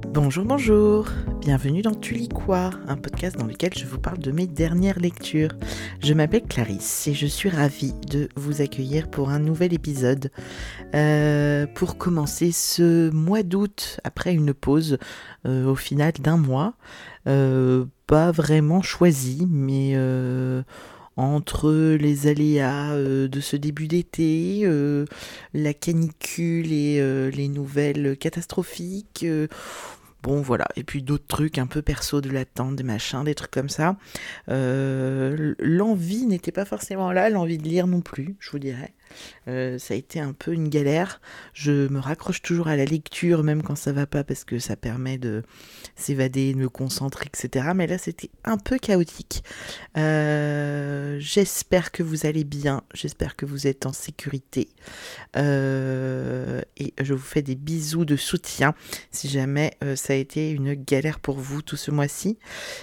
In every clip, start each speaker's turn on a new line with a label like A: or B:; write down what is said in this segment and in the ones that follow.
A: Bonjour, bonjour, bienvenue dans Tu lis quoi, un podcast dans lequel je vous parle de mes dernières lectures. Je m'appelle Clarisse et je suis ravie de vous accueillir pour un nouvel épisode. Pour commencer ce mois d'août, après une pause au final d'un mois, pas vraiment choisie, mais entre les aléas de ce début d'été, la canicule et les nouvelles catastrophiques. Bon voilà, et puis d'autres trucs un peu perso, de l'attente, des machins, des trucs comme ça. L'envie n'était pas forcément là, l'envie de lire non plus, je vous dirais. Ça a été un peu une galère. Je me raccroche toujours à la lecture, même quand ça va pas, parce que ça permet de s'évader, de me concentrer, etc. Mais là, c'était un peu chaotique. J'espère que vous allez bien, j'espère que vous êtes en sécurité. Et je vous fais des bisous de soutien si jamais ça a été une galère pour vous tout ce mois-ci.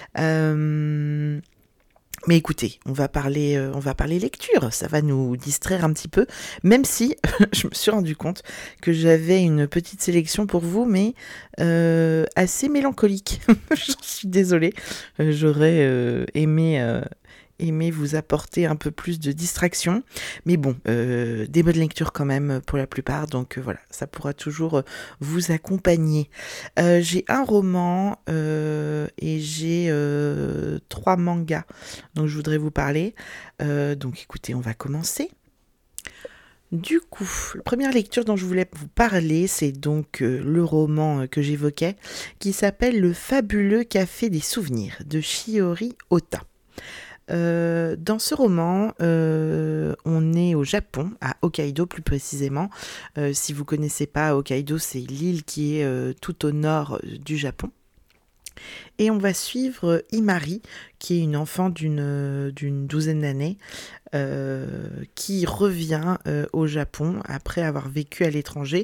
A: Mais écoutez, on va parler lecture, ça va nous distraire un petit peu, même si je me suis rendu compte que j'avais une petite sélection pour vous, mais assez mélancolique. J'en suis désolée, j'aurais aimé vous apporter un peu plus de distraction, mais bon, des bonnes lectures quand même pour la plupart, donc voilà, ça pourra toujours vous accompagner. J'ai un roman et j'ai 3 mangas dont je voudrais vous parler, donc écoutez, on va commencer. Du coup, la première lecture dont je voulais vous parler, c'est donc le roman que j'évoquais, qui s'appelle Le fabuleux café des souvenirs de Shiori Ota. Dans ce roman, on est au Japon, à Hokkaido plus précisément. Si vous ne connaissez pas, Hokkaido, c'est l'île qui est tout au nord du Japon. Et on va suivre Imari, qui est une enfant d'une douzaine d'années, qui revient au Japon après avoir vécu à l'étranger.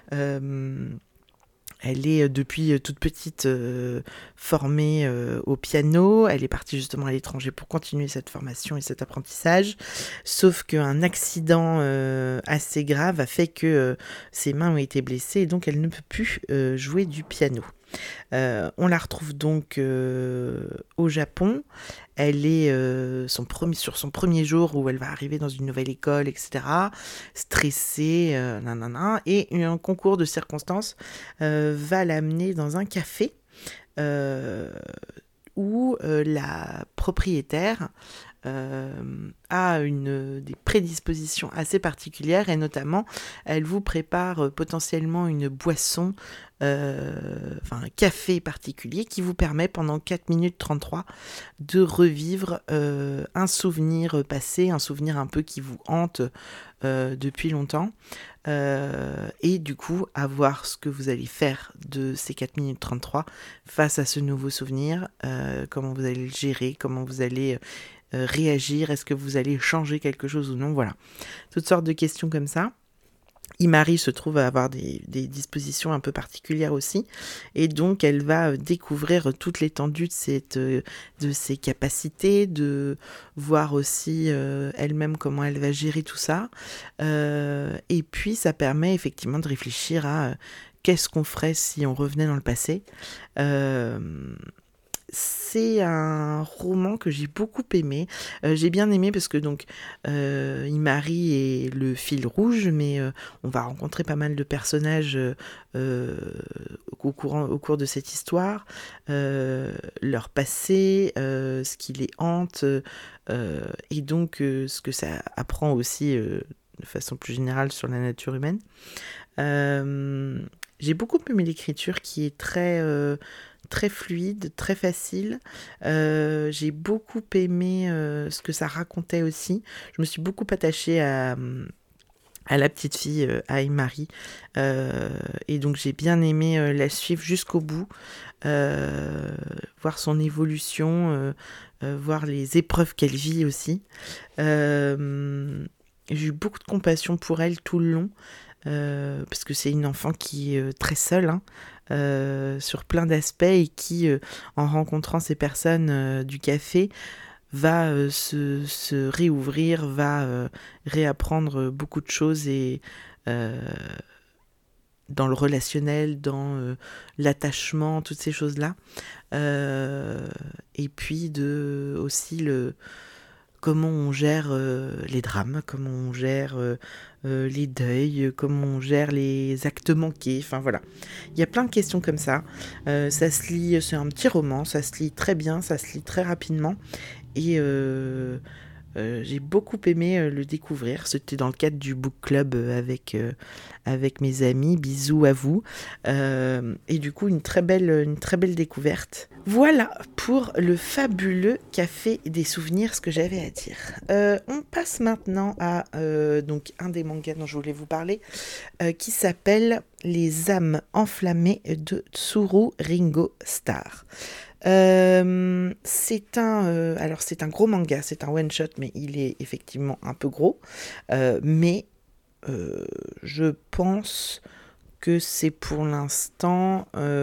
A: Elle est depuis toute petite formée au piano. Elle est partie justement à l'étranger pour continuer cette formation et cet apprentissage. Sauf qu'un accident assez grave a fait que ses mains ont été blessées et donc elle ne peut plus jouer du piano. On la retrouve donc au Japon. Elle est sur son premier jour où elle va arriver dans une nouvelle école, etc. Stressée, et un concours de circonstances va l'amener dans un café où la propriétaire a des prédispositions assez particulières et notamment elle vous prépare potentiellement une boisson, un café particulier qui vous permet pendant 4 minutes 33 de revivre un souvenir passé, un souvenir un peu qui vous hante depuis longtemps, et du coup à voir ce que vous allez faire de ces 4 minutes 33 face à ce nouveau souvenir, comment vous allez le gérer, comment vous allez réagir, est-ce que vous allez changer quelque chose ou non, voilà. Toutes sortes de questions comme ça. Imari se trouve à avoir des dispositions un peu particulières aussi, et donc elle va découvrir toute l'étendue de ses capacités, de voir aussi elle-même comment elle va gérer tout ça, et puis ça permet effectivement de réfléchir à qu'est-ce qu'on ferait si on revenait dans le passé. C'est un roman que j'ai beaucoup aimé. J'ai bien aimé parce que donc Imari est le fil rouge, mais on va rencontrer pas mal de personnages au cours de cette histoire, leur passé, ce qui les hante, et donc ce que ça apprend aussi de façon plus générale sur la nature humaine. J'ai beaucoup aimé l'écriture qui est très fluide, très facile. J'ai beaucoup aimé ce que ça racontait aussi. Je me suis beaucoup attachée à la petite fille, à Imari. Et donc j'ai bien aimé la suivre jusqu'au bout, voir son évolution, voir les épreuves qu'elle vit aussi. J'ai eu beaucoup de compassion pour elle tout le long. Parce que c'est une enfant qui est très seule, sur plein d'aspects, et qui, en rencontrant ces personnes du café, va se réouvrir, va réapprendre beaucoup de choses, et dans le relationnel, dans l'attachement, toutes ces choses-là. Et puis aussi comment on gère les drames, comment on gère les deuils, comment on gère les actes manqués, enfin voilà. Il y a plein de questions comme ça. Ça se lit, c'est un petit roman, ça se lit très bien, ça se lit très rapidement. Et j'ai beaucoup aimé le découvrir. C'était dans le cadre du book club avec mes amis. Bisous à vous. Et du coup, une très belle découverte. Voilà pour le fabuleux café des souvenirs, ce que j'avais à dire. On passe maintenant à donc un des mangas dont je voulais vous parler, qui s'appelle Les âmes enflammées de Tsuru Ringo Star. C'est un gros manga, c'est un one shot, mais il est effectivement un peu gros. Mais je pense que c'est pour l'instant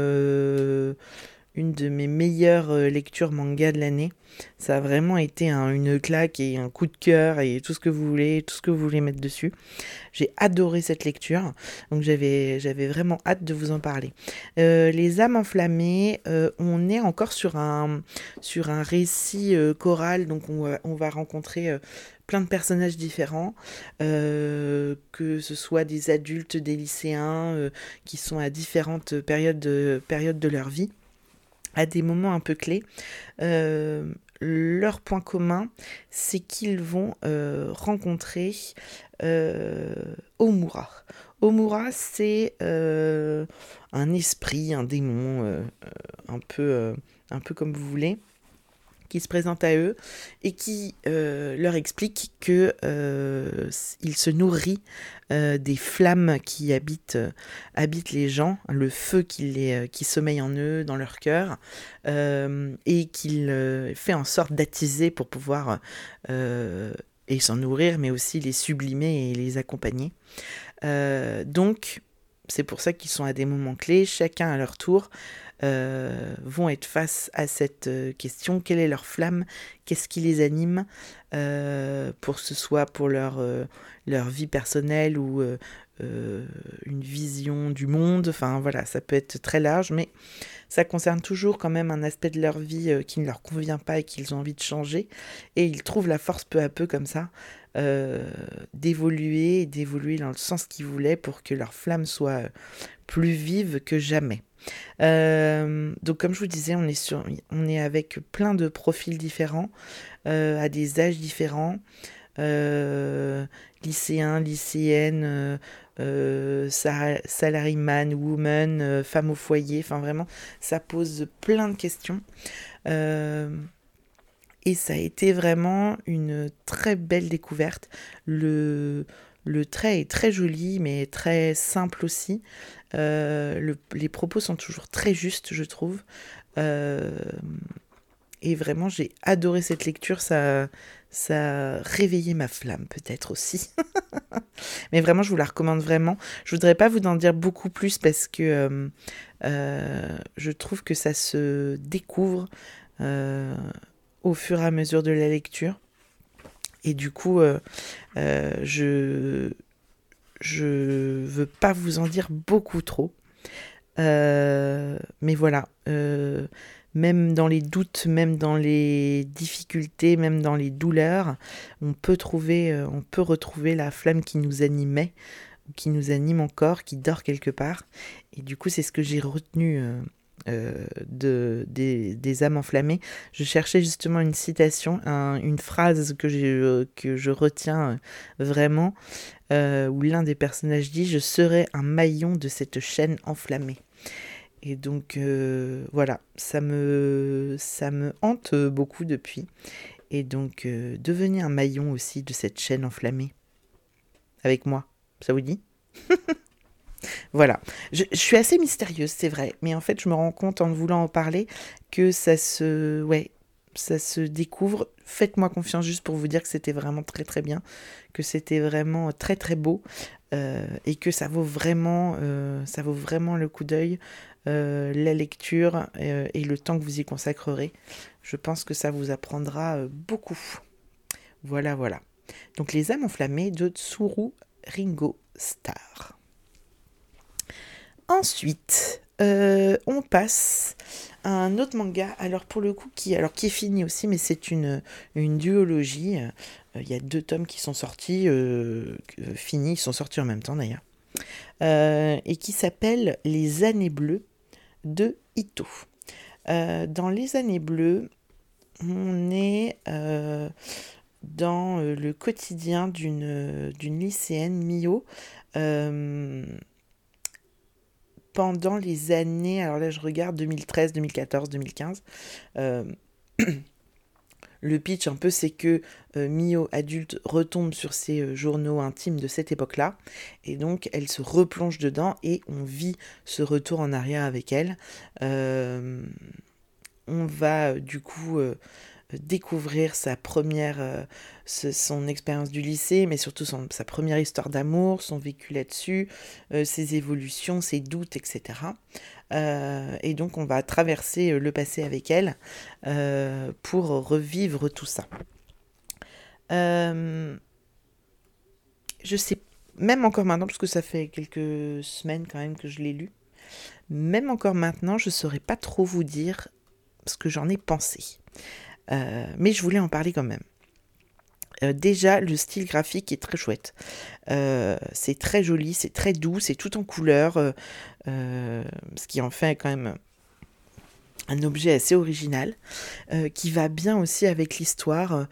A: une de mes meilleures lectures manga de l'année. Ça a vraiment été une claque et un coup de cœur et tout ce que vous voulez mettre dessus. J'ai adoré cette lecture, donc j'avais vraiment hâte de vous en parler. Les âmes enflammées, on est encore sur un récit choral, donc on va rencontrer plein de personnages différents, que ce soit des adultes, des lycéens, qui sont à différentes périodes de leur vie, à des moments un peu clés. Leur point commun, c'est qu'ils vont rencontrer Omura. Omura, c'est un esprit, un démon, un peu comme vous voulez, qui se présente à eux et qui leur explique que il se nourrit des flammes qui habitent les gens, le feu qui sommeille en eux, dans leur cœur, et qu'il fait en sorte d'attiser pour pouvoir et s'en nourrir, mais aussi les sublimer et les accompagner. Donc, c'est pour ça qu'ils sont à des moments clés, chacun à leur tour, vont être face à cette question. Quelle est leur flamme? Qu'est-ce qui les anime? Pour que ce soit pour leur vie personnelle ou une vision du monde. Enfin voilà, ça peut être très large, mais ça concerne toujours quand même un aspect de leur vie qui ne leur convient pas et qu'ils ont envie de changer. Et ils trouvent la force peu à peu comme ça d'évoluer dans le sens qu'ils voulaient pour que leur flamme soit plus vive que jamais. Donc comme je vous disais, on est avec plein de profils différents, à des âges différents, lycéens, lycéennes, salaryman, woman, femme au foyer, enfin vraiment, ça pose plein de questions. Et ça a été vraiment une très belle découverte. Le trait est très joli, mais très simple aussi. Les propos sont toujours très justes, je trouve. Et vraiment, j'ai adoré cette lecture. Ça a réveillé ma flamme, peut-être aussi. Mais vraiment, je vous la recommande vraiment. Je voudrais pas vous en dire beaucoup plus parce que je trouve que ça se découvre au fur et à mesure de la lecture. Et du coup, je veux pas vous en dire beaucoup trop. Mais voilà, même dans les doutes, même dans les difficultés, même dans les douleurs, on peut retrouver la flamme qui nous animait, qui nous anime encore, qui dort quelque part. Et du coup, c'est ce que j'ai retenu des âmes enflammées. Je cherchais justement une citation, une phrase que je retiens vraiment, où l'un des personnages dit « Je serai un maillon de cette chaîne enflammée ». Et donc voilà, ça me hante beaucoup depuis. Et donc devenez un maillon aussi de cette chaîne enflammée avec moi, ça vous dit? Voilà, je suis assez mystérieuse, c'est vrai, mais en fait je me rends compte en voulant en parler que ça se découvre. Faites-moi confiance juste pour vous dire que c'était vraiment très très bien, que c'était vraiment très très beau, et que ça vaut vraiment le coup d'œil, la lecture et le temps que vous y consacrerez. Je pense que ça vous apprendra beaucoup. Voilà. Donc Les âmes enflammées de Tsuru Ringo Star. Ensuite, on passe à un autre manga, alors pour le coup, qui est fini aussi, mais c'est une duologie. Il y a 2 tomes qui sont sortis, finis, ils sont sortis en même temps d'ailleurs, et qui s'appelle Les Années Bleues de Ito. Dans Les Années Bleues, on est dans le quotidien d'une lycéenne, Mio, euh, pendant les années, alors là je regarde 2013, 2014, 2015. Euh, le pitch un peu, c'est que Mio, adulte, retombe sur ses journaux intimes de cette époque-là, et donc elle se replonge dedans et on vit ce retour en arrière avec elle. On va du coup découvrir son expérience du lycée, mais surtout sa première histoire d'amour, son vécu là-dessus, ses évolutions, ses doutes, etc. Et donc on va traverser le passé avec elle pour revivre tout ça. Je sais, même encore maintenant, parce que ça fait quelques semaines quand même que je l'ai lu, même encore maintenant, je ne saurais pas trop vous dire ce que j'en ai pensé. Mais je voulais en parler quand même. Déjà, le style graphique est très chouette. C'est très joli, c'est très doux, c'est tout en couleur, ce qui en fait quand même un objet assez original, qui va bien aussi avec l'histoire.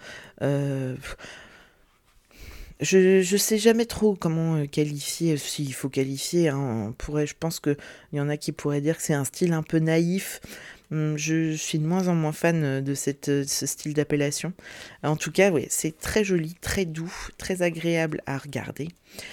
A: Je sais jamais trop comment qualifier, s'il faut qualifier, hein, je pense qu'il y en a qui pourraient dire que c'est un style un peu naïf. Je suis de moins en moins fan de ce style d'appellation. En tout cas, ouais, c'est très joli, très doux, très agréable à regarder.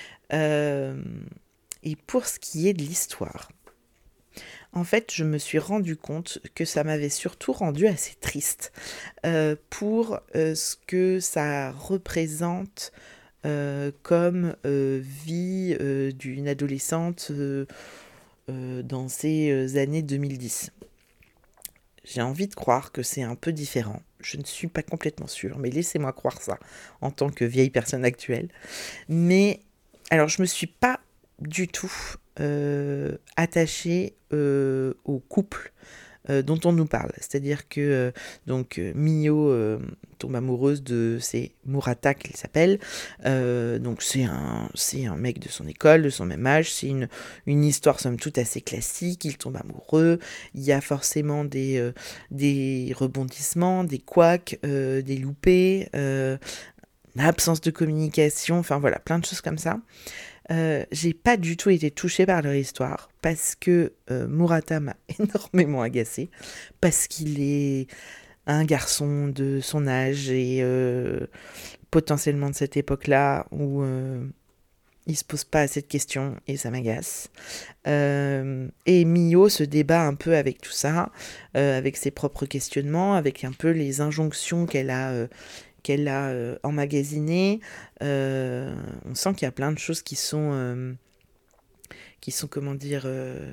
A: Et pour ce qui est de l'histoire, en fait, je me suis rendu compte que ça m'avait surtout rendu assez triste pour ce que ça représente comme vie d'une adolescente dans ces années 2010. J'ai envie de croire que c'est un peu différent. Je ne suis pas complètement sûre, mais laissez-moi croire ça en tant que vieille personne actuelle. Mais alors, je me suis pas du tout attachée au couple dont on nous parle. C'est-à-dire que Mio tombe amoureuse c'est Murata qu'il s'appelle. Donc c'est un mec de son école, de son même âge. C'est une histoire somme toute assez classique. Il tombe amoureux. Il y a forcément des rebondissements, des couacs, des loupés, l'absence de communication. Enfin voilà, plein de choses comme ça. J'ai pas du tout été touchée par leur histoire parce que Murata m'a énormément agacée, parce qu'il est un garçon de son âge et potentiellement de cette époque-là où il se pose pas assez de questions et ça m'agace. Et Mio se débat un peu avec tout ça, avec ses propres questionnements, avec un peu les injonctions qu'elle a emmagasinées. On sent qu'il y a plein de choses qui sont comment dire,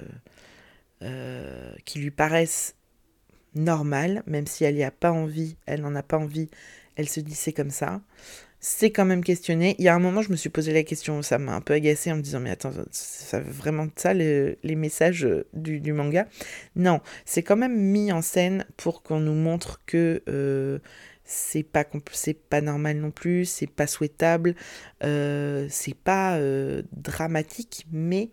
A: qui lui paraissent normales, même si elle n'en a pas envie, elle se dit c'est comme ça. C'est quand même questionné. Il y a un moment, je me suis posé la question, ça m'a un peu agacée en me disant, mais attends, ça veut vraiment de ça les messages du manga? Non, c'est quand même mis en scène pour qu'on nous montre que c'est pas normal non plus, c'est pas souhaitable, c'est pas dramatique, mais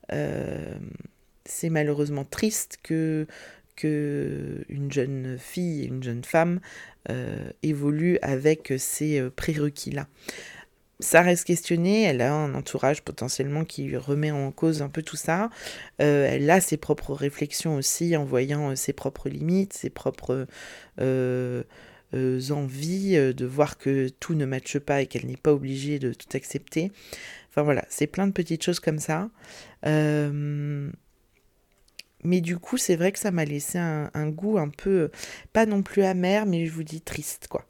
A: c'est malheureusement triste que une jeune fille, une jeune femme évolue avec ces prérequis-là. Ça reste questionné, elle a un entourage potentiellement qui remet en cause un peu tout ça. Elle a ses propres réflexions aussi en voyant ses propres limites, ses propres envies de voir que tout ne matche pas et qu'elle n'est pas obligée de tout accepter. Enfin voilà, c'est plein de petites choses comme ça. Mais du coup, c'est vrai que ça m'a laissé un goût un peu, pas non plus amer, mais je vous dis triste, quoi.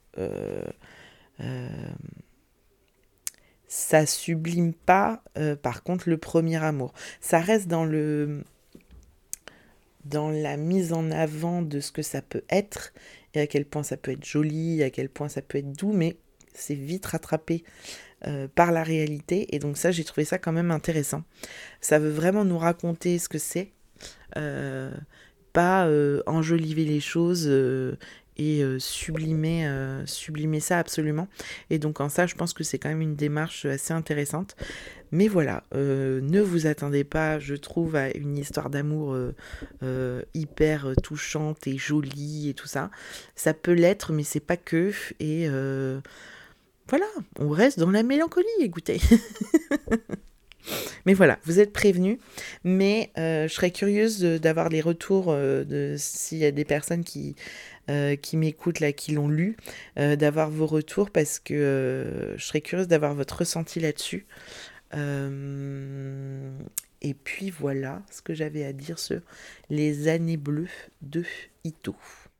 A: Ça sublime pas, par contre, le premier amour. Ça reste dans la mise en avant de ce que ça peut être, et à quel point ça peut être joli, à quel point ça peut être doux, mais c'est vite rattrapé par la réalité. Et donc ça, j'ai trouvé ça quand même intéressant. Ça veut vraiment nous raconter ce que c'est, pas enjoliver les choses et sublimer ça absolument. Et donc en ça, je pense que c'est quand même une démarche assez intéressante. Mais voilà, ne vous attendez pas, je trouve, à une histoire d'amour hyper touchante et jolie et tout ça. Ça peut l'être, mais c'est pas que. Et voilà, on reste dans la mélancolie, écoutez. Mais voilà, vous êtes prévenus. Mais je serais curieuse d'avoir les retours s'il y a des personnes qui m'écoutent là, qui l'ont lu, d'avoir vos retours parce que je serais curieuse d'avoir votre ressenti là-dessus. Et puis voilà ce que j'avais à dire sur les années bleues de Ito.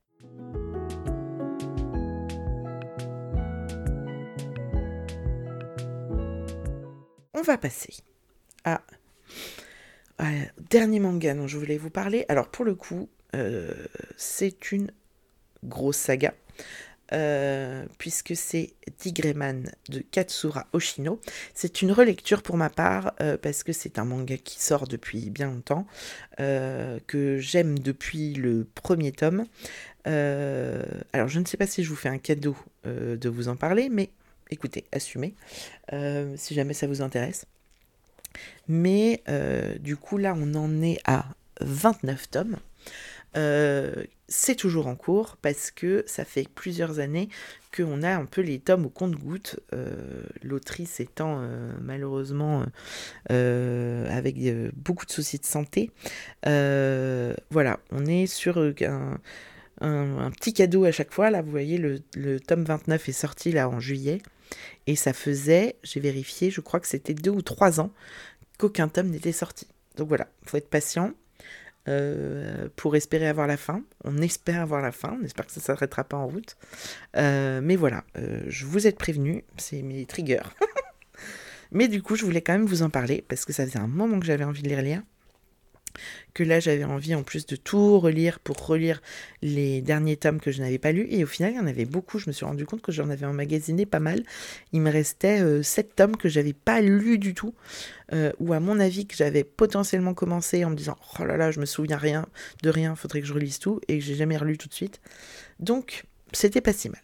A: On va passer à dernier manga dont je voulais vous parler. Alors pour le coup, c'est une grosse saga. Puisque c'est Tigreman de Katsura Oshino. C'est une relecture pour ma part, parce que c'est un manga qui sort depuis bien longtemps, que j'aime depuis le premier tome. Alors je ne sais pas si je vous fais un cadeau de vous en parler, mais écoutez, assumez, si jamais ça vous intéresse. Mais du coup là on en est à 29 tomes. C'est toujours en cours parce que ça fait plusieurs années qu'on a un peu les tomes au compte-gouttes, l'autrice étant malheureusement avec beaucoup de soucis de santé. Voilà, on est sur un petit cadeau à chaque fois. Là, vous voyez, le tome 29 est sorti là en juillet et ça faisait, j'ai vérifié, je crois que c'était 2 ou 3 ans qu'aucun tome n'était sorti. Donc voilà, il faut être patient. Pour espérer avoir la fin. On espère avoir la fin, on espère que ça ne s'arrêtera pas en route. Mais voilà, je vous ai prévenu, c'est mes triggers. Mais du coup, je voulais quand même vous en parler, parce que ça faisait un moment que j'avais envie de les relire. Que là, j'avais envie en plus de tout relire pour relire les derniers tomes que je n'avais pas lus. Et au final, il y en avait beaucoup. Je me suis rendu compte que j'en avais emmagasiné pas mal. Il me restait 7 tomes que j'avais pas lus du tout. Ou à mon avis que j'avais potentiellement commencé en me disant « Oh là là, je me souviens de rien, faudrait que je relise tout » et que j'ai jamais relu tout de suite. Donc, c'était pas si mal.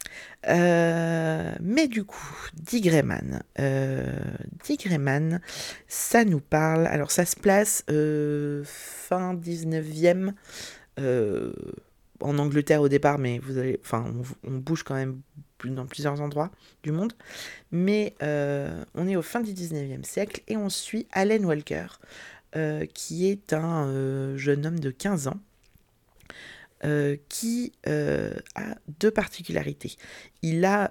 A: Mais du coup, Tigreman, ça nous parle. Alors, ça se place fin 19e en Angleterre au départ, mais on bouge quand même dans plusieurs endroits du monde. Mais on est au fin du 19e siècle et on suit Alan Walker, qui est un jeune homme de 15 ans. Qui a 2 particularités. Il a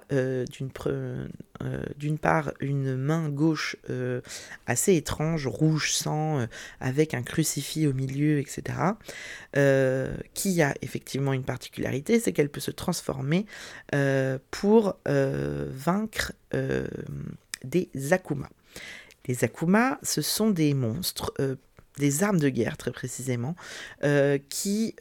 A: d'une part une main gauche assez étrange, rouge sang, avec un crucifix au milieu, etc. Qui a effectivement une particularité, c'est qu'elle peut se transformer pour vaincre des Akuma. Les Akuma, ce sont des monstres, des armes de guerre très précisément, qui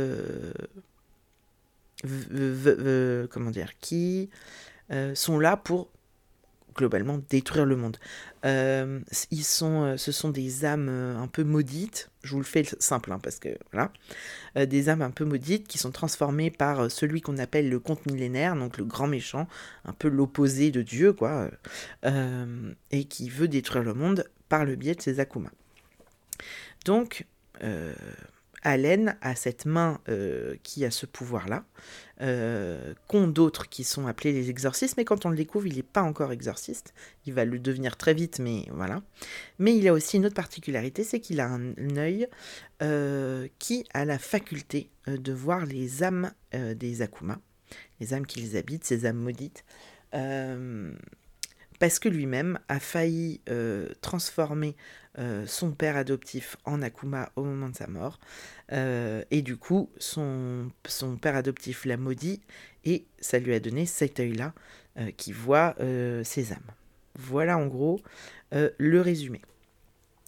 A: sont là pour globalement détruire le monde. Ce sont des âmes un peu maudites, je vous le fais simple parce que voilà, des âmes un peu maudites qui sont transformées par celui qu'on appelle le comte millénaire, donc le grand méchant, un peu l'opposé de Dieu, quoi, et qui veut détruire le monde par le biais de ses Akuma. Donc, Allen a cette main qui a ce pouvoir-là, qu'ont d'autres qui sont appelés les exorcistes, mais quand on le découvre, il n'est pas encore exorciste. Il va le devenir très vite, mais voilà. Mais il a aussi une autre particularité, c'est qu'il a un œil qui a la faculté de voir les âmes des Akuma, les âmes qui les habitent, ces âmes maudites, parce que lui-même a failli transformer son père adoptif en Akuma au moment de sa mort. Et du coup, son père adoptif l'a maudit et ça lui a donné cet œil-là qui voit ses âmes. Voilà en gros le résumé.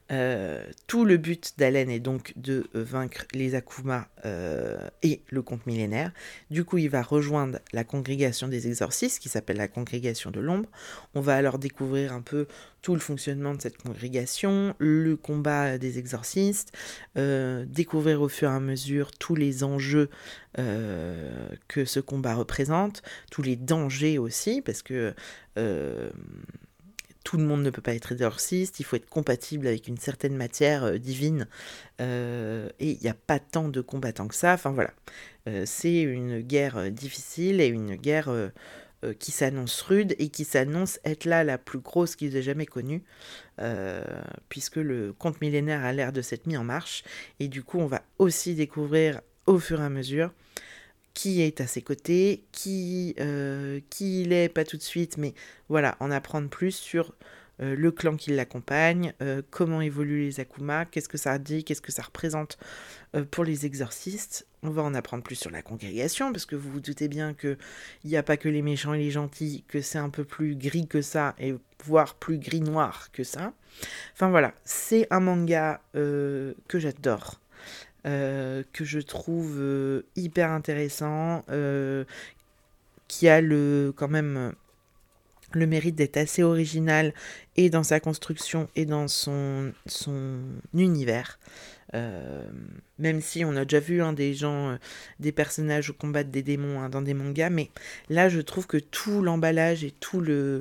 A: Tout le but d'Allen est donc de vaincre les Akuma et le conte millénaire. Du coup, il va rejoindre la congrégation des exorcistes, qui s'appelle la congrégation de l'ombre. On va alors découvrir un peu tout le fonctionnement de cette congrégation, le combat des exorcistes, découvrir au fur et à mesure tous les enjeux que ce combat représente, tous les dangers aussi, parce que tout le monde ne peut pas être exorciste, il faut être compatible avec une certaine matière divine, et il n'y a pas tant de combattants que ça, enfin voilà. C'est une guerre difficile et une guerre qui s'annonce rude et qui s'annonce être la plus grosse qu'ils aient jamais connue, puisque le conte millénaire a l'air de s'être mis en marche, et du coup on va aussi découvrir au fur et à mesure qui est à ses côtés, qui il est, pas tout de suite, mais voilà, en apprendre plus sur le clan qui l'accompagne, comment évoluent les Akuma, qu'est-ce que ça dit, qu'est-ce que ça représente pour les exorcistes. On va en apprendre plus sur la congrégation, parce que vous vous doutez bien qu'il n'y a pas que les méchants et les gentils, que c'est un peu plus gris que ça, et voire plus gris-noir que ça. Enfin voilà, c'est un manga que j'adore. Que je trouve hyper intéressant, qui a quand même le mérite d'être assez original et dans sa construction et dans son univers. Même si on a déjà vu des gens, des personnages combattre des démons dans des mangas, mais là je trouve que tout l'emballage et tout le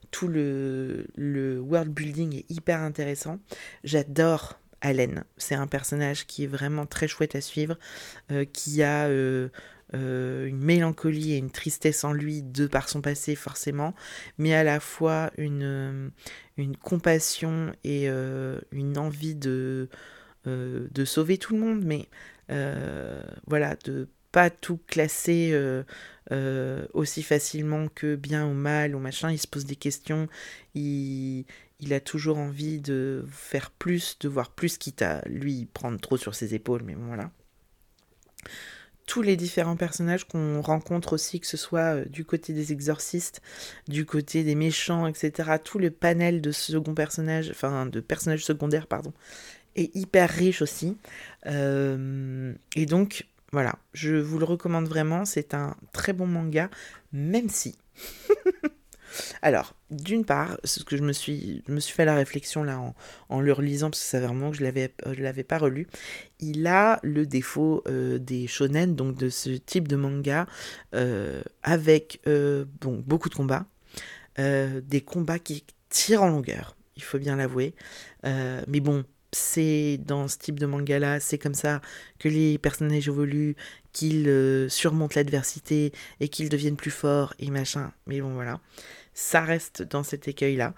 A: world building est hyper intéressant. J'adore Allen, c'est un personnage qui est vraiment très chouette à suivre, qui a une mélancolie et une tristesse en lui de par son passé forcément, mais à la fois une compassion et une envie de sauver tout le monde, mais voilà, de pas tout classer aussi facilement que bien ou mal ou machin. Il se pose des questions, il a toujours envie de faire plus, de voir plus, quitte à lui prendre trop sur ses épaules, mais bon, voilà. Tous les différents personnages qu'on rencontre aussi, que ce soit du côté des exorcistes, du côté des méchants, etc. Tout le panel de de personnages secondaires, pardon, est hyper riche aussi. Et donc, voilà, je vous le recommande vraiment, c'est un très bon manga, même si... Alors, d'une part, ce que je me suis fait la réflexion là en le relisant, parce que ça fait vraiment que je l'avais pas relu. Il a le défaut des shonen, donc de ce type de manga, avec beaucoup de combats, des combats qui tirent en longueur, il faut bien l'avouer. Mais bon, c'est dans ce type de manga-là, c'est comme ça que les personnages évoluent, qu'ils surmontent l'adversité et qu'ils deviennent plus forts et machin. Mais bon, voilà. Ça reste dans cet écueil-là.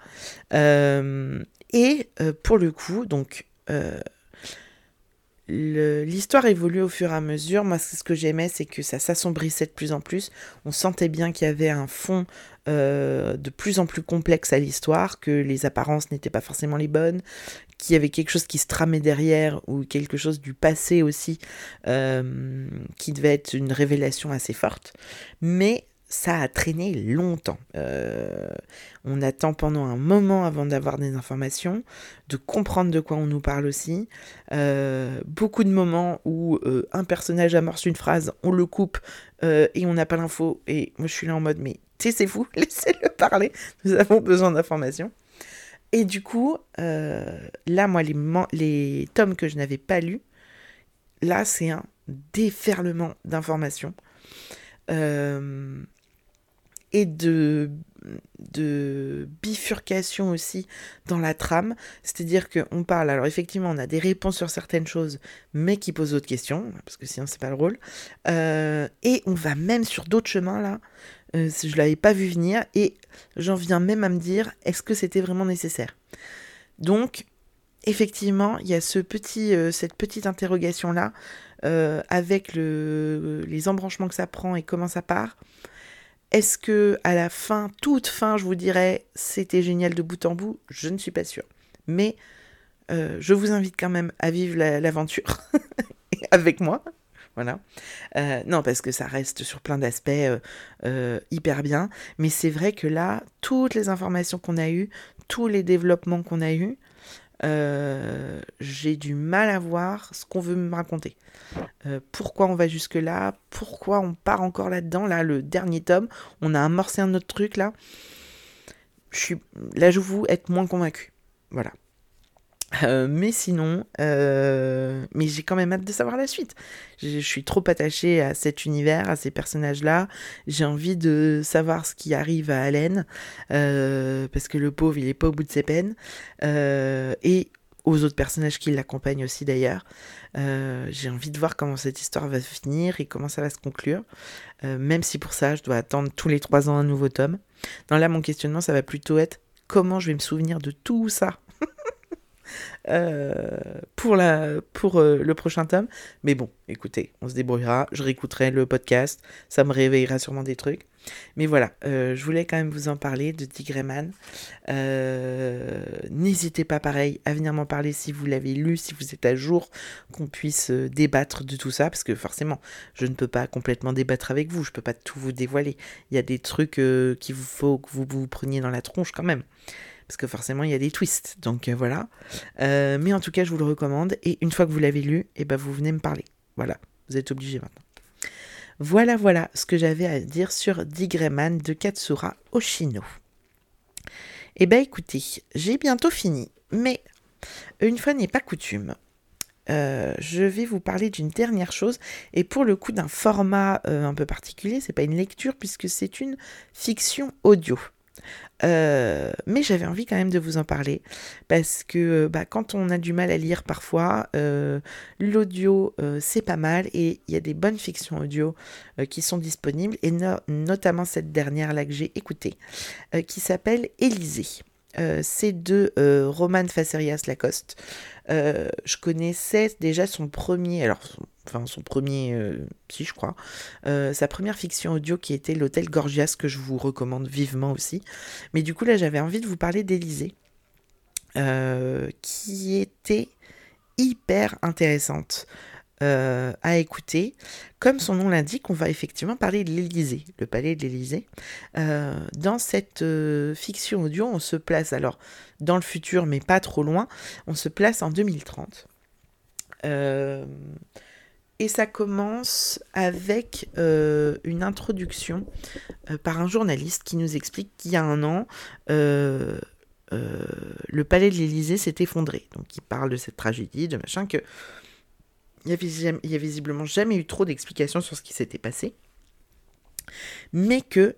A: Pour le coup, donc, l'histoire évolue au fur et à mesure. Moi, ce que j'aimais, c'est que ça s'assombrissait de plus en plus. On sentait bien qu'il y avait un fond de plus en plus complexe à l'histoire, que les apparences n'étaient pas forcément les bonnes, qu'il y avait quelque chose qui se tramait derrière, ou quelque chose du passé aussi, qui devait être une révélation assez forte. Mais ça a traîné longtemps. On attend pendant un moment avant d'avoir des informations, de comprendre de quoi on nous parle aussi. Beaucoup de moments où un personnage amorce une phrase, on le coupe et on n'a pas l'info. Et moi je suis là en mode, mais c'est fou, laissez-le parler, nous avons besoin d'informations. Et du coup, là moi les tomes que je n'avais pas lus, là c'est un déferlement d'informations. Et de bifurcation aussi dans la trame, c'est-à-dire qu'on parle, alors effectivement on a des réponses sur certaines choses, mais qui posent d'autres questions, parce que sinon c'est pas le rôle, et on va même sur d'autres chemins là, je l'avais pas vu venir, et j'en viens même à me dire, est-ce que c'était vraiment nécessaire ? Donc, effectivement, il y a cette petite interrogation là, avec les embranchements que ça prend et comment ça part. Est-ce que à la fin, toute fin, je vous dirais, c'était génial de bout en bout ? Je ne suis pas sûre. Mais je vous invite quand même à vivre l'aventure avec moi. Voilà. Non, parce que ça reste sur plein d'aspects hyper bien. Mais c'est vrai que là, toutes les informations qu'on a eues, tous les développements qu'on a eus, j'ai du mal à voir ce qu'on veut me raconter. Pourquoi on va jusque-là? Pourquoi on part encore là-dedans? Là, le dernier tome, on a amorcé un autre truc là. Là, je vous être moins convaincue. Voilà. Mais sinon, mais j'ai quand même hâte de savoir la suite. Je suis trop attachée à cet univers, à ces personnages-là. J'ai envie de savoir ce qui arrive à Allen, parce que le pauvre, il est pas au bout de ses peines, et aux autres personnages qui l'accompagnent aussi d'ailleurs. J'ai envie de voir comment cette histoire va se finir et comment ça va se conclure, même si pour ça, je dois attendre tous les 3 ans un nouveau tome. Non, là, mon questionnement, ça va plutôt être comment je vais me souvenir de tout ça pour le prochain tome. Mais bon, écoutez, on se débrouillera. Je réécouterai le podcast. Ça me réveillera sûrement des trucs. Mais voilà, je voulais quand même vous en parler de Dick Grayman. N'hésitez pas, pareil, à venir m'en parler si vous l'avez lu, si vous êtes à jour, qu'on puisse débattre de tout ça. Parce que forcément, je ne peux pas complètement débattre avec vous. Je ne peux pas tout vous dévoiler. Il y a des trucs qu'il vous faut que vous preniez dans la tronche quand même. Parce que forcément, il y a des twists. Donc voilà. Mais en tout cas, je vous le recommande. Et une fois que vous l'avez lu, vous venez me parler. Voilà. Vous êtes obligés maintenant. Voilà ce que j'avais à dire sur Dick Grayman de Katsura Oshino. Écoutez, j'ai bientôt fini. Mais une fois n'est pas coutume. Je vais vous parler d'une dernière chose. Et pour le coup, d'un format un peu particulier. C'est pas une lecture puisque c'est une fiction audio. Mais j'avais envie quand même de vous en parler parce que quand on a du mal à lire parfois, l'audio c'est pas mal et il y a des bonnes fictions audio qui sont disponibles et notamment cette dernière là que j'ai écoutée qui s'appelle Élysée. C'est de Roman Facerias Lacoste. Je connaissais déjà son premier, si je crois, sa première fiction audio qui était l'Hôtel Gorgias, que je vous recommande vivement aussi. Mais du coup là j'avais envie de vous parler d'Élysée, qui était hyper intéressante à écouter. Comme son nom l'indique, on va effectivement parler de l'Élysée, le palais de l'Élysée. Dans cette fiction audio, on se place alors dans le futur, mais pas trop loin. On se place en 2030. Et ça commence avec une introduction par un journaliste qui nous explique qu'il y a un an, le palais de l'Élysée s'est effondré. Donc il parle de cette tragédie, de machin, que il y a visiblement jamais eu trop d'explications sur ce qui s'était passé, mais que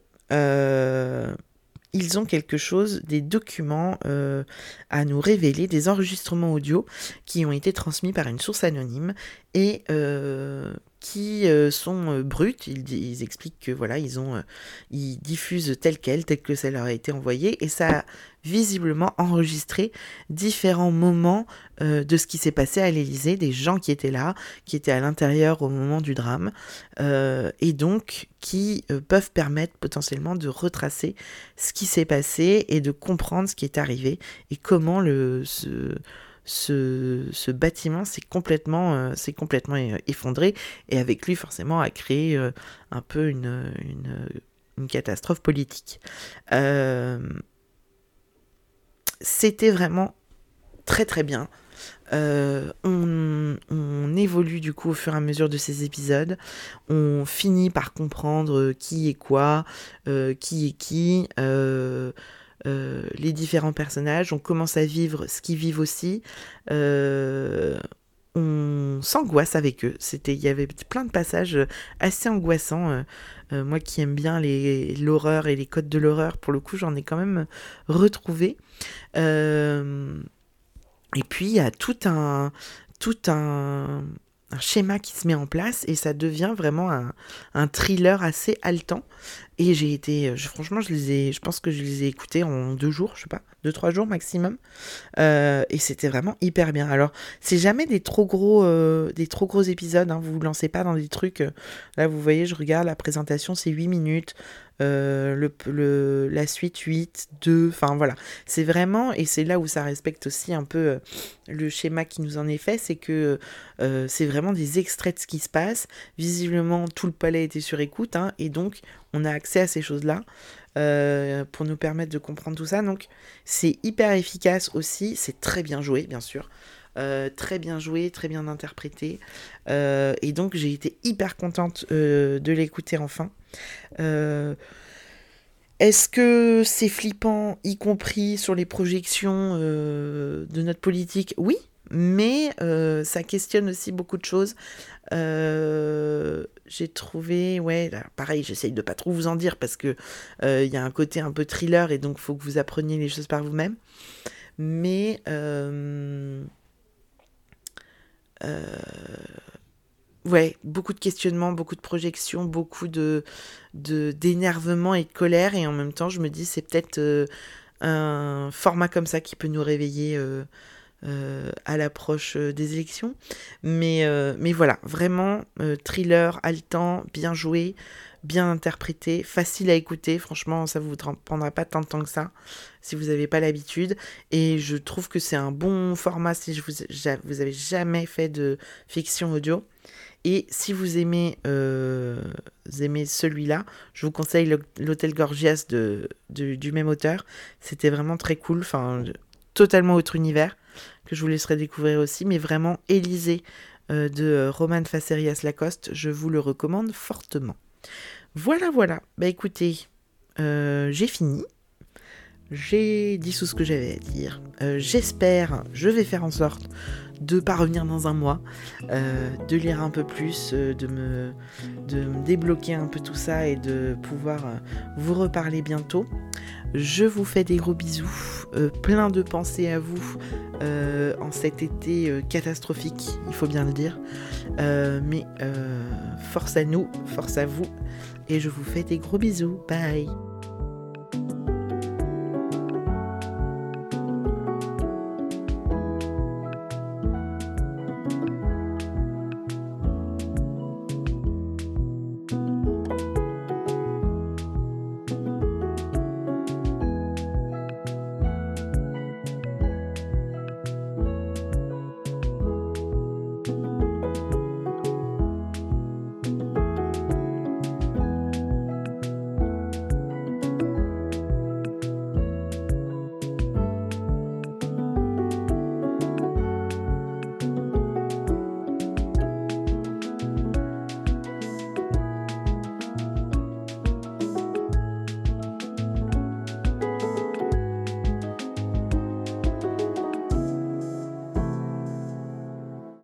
A: ils ont quelque chose, des documents à nous révéler, des enregistrements audio qui ont été transmis par une source anonyme et qui sont bruts. Ils expliquent que voilà, ils diffusent tel que ça leur a été envoyé, et ça a visiblement enregistré différents moments de ce qui s'est passé à l'Élysée, des gens qui étaient là, qui étaient à l'intérieur au moment du drame, et donc qui peuvent permettre potentiellement de retracer ce qui s'est passé et de comprendre ce qui est arrivé et comment ce bâtiment s'est complètement effondré, et avec lui forcément a créé un peu une catastrophe politique. C'était vraiment très très bien. On évolue du coup au fur et à mesure de ces épisodes. On finit par comprendre qui est quoi, qui est qui, les différents personnages. On commence à vivre ce qu'ils vivent aussi. On s'angoisse avec eux. Il y avait plein de passages assez angoissants. Moi qui aime bien l'horreur et les codes de l'horreur, pour le coup, j'en ai quand même retrouvé. Et puis il y a tout un schéma qui se met en place et ça devient vraiment un thriller assez haletant. Et franchement, je pense que je les ai écoutés en 2 jours, je sais pas, 2-3 jours maximum. Et c'était vraiment hyper bien. Alors, c'est jamais des trop gros épisodes, hein, vous vous lancez pas dans des trucs. Là, vous voyez, je regarde, la présentation, c'est 8 minutes. La suite 8, 2, enfin voilà. C'est vraiment, et c'est là où ça respecte aussi un peu le schéma qui nous en est fait, c'est que c'est vraiment des extraits de ce qui se passe. Visiblement, tout le palais était sur écoute, hein, et donc on a accès à ces choses-là pour nous permettre de comprendre tout ça. Donc c'est hyper efficace aussi, c'est très bien joué bien sûr. Très bien joué, très bien interprété. Et donc j'ai été hyper contente de l'écouter enfin. Est-ce que c'est flippant, y compris sur les projections de notre politique? Oui, mais ça questionne aussi beaucoup de choses. J'ai trouvé, ouais, là, pareil, j'essaye de pas trop vous en dire parce que y a un côté un peu thriller et donc il faut que vous appreniez les choses par vous-même. Mais ouais, beaucoup de questionnements, beaucoup de projections, beaucoup d'énervement et de colère. Et en même temps, je me dis, c'est peut-être un format comme ça qui peut nous réveiller à l'approche des élections. Mais voilà, vraiment, thriller, haletant, bien joué, bien interprété, facile à écouter. Franchement, ça vous prendra pas tant de temps que ça, si vous n'avez pas l'habitude. Et je trouve que c'est un bon format si vous avez jamais fait de fiction audio. Et si vous aimez celui-là, je vous conseille l'Hôtel Gorgias du même auteur. C'était vraiment très cool, enfin, totalement autre univers, que je vous laisserai découvrir aussi. Mais vraiment, Élysée de Roman Facerias Lacoste, je vous le recommande fortement. Voilà. Bah écoutez, j'ai fini. J'ai dit tout ce que j'avais à dire. J'espère, je vais faire en sorte de pas revenir dans un mois, de lire un peu plus, de me débloquer un peu tout ça et de pouvoir vous reparler bientôt. Je vous fais des gros bisous, plein de pensées à vous en cet été catastrophique, il faut bien le dire. Mais force à nous, force à vous, et je vous fais des gros bisous. Bye.